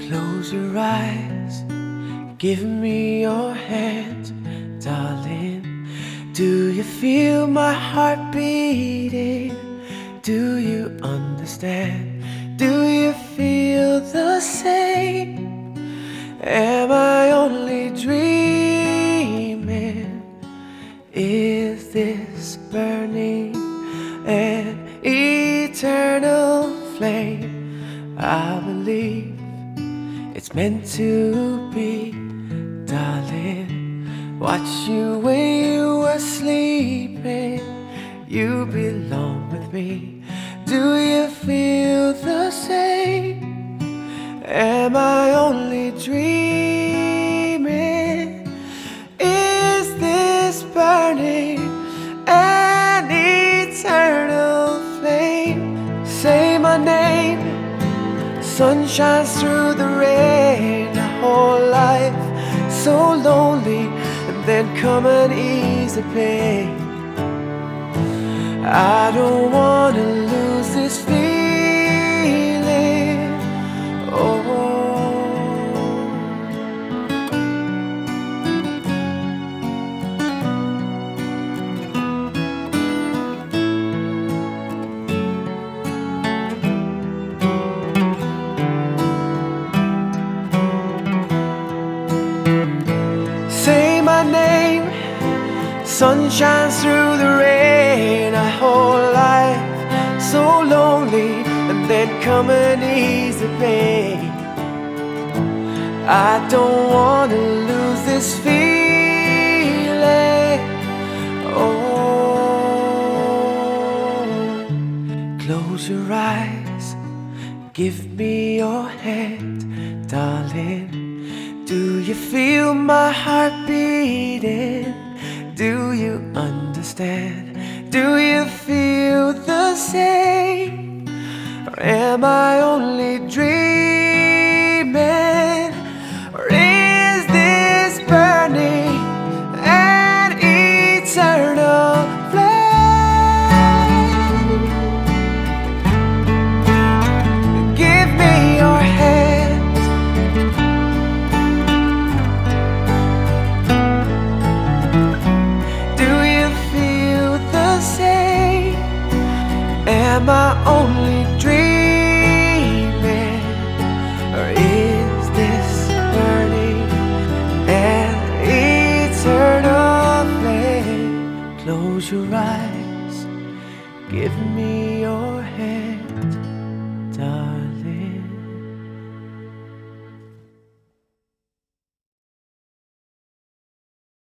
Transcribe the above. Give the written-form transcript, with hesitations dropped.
Close your eyes, give me your hand, darling. Do you feel my heart beating? Do you understand? Do you feel the same? Am I only dreaming? Is this burning an eternal flame? I believe it's meant to be, darling. Watch you when you were sleeping. You belong with me. Do you feel the same? Am I only dreaming? Is this burning an eternal flame? Say my name. Sun shines through the rain. A whole life so lonely, and then come and ease the pain. I don't wanna lose this feeling. Oh, say my name. Sun shines through the rain. A whole life so lonely, and then come and ease the pain. I don't wanna lose this feeling. Oh, close your eyes, give me your hand, darling. Do you feel my heart beating? Do you understand? Do you feel the same? Or am I only dreaming? Or is this burning an eternal flame? Give me your hand. Do you feel the same? Am I only dreaming? Or is this burning an eternal flame? Close your eyes, give me your hand, darling.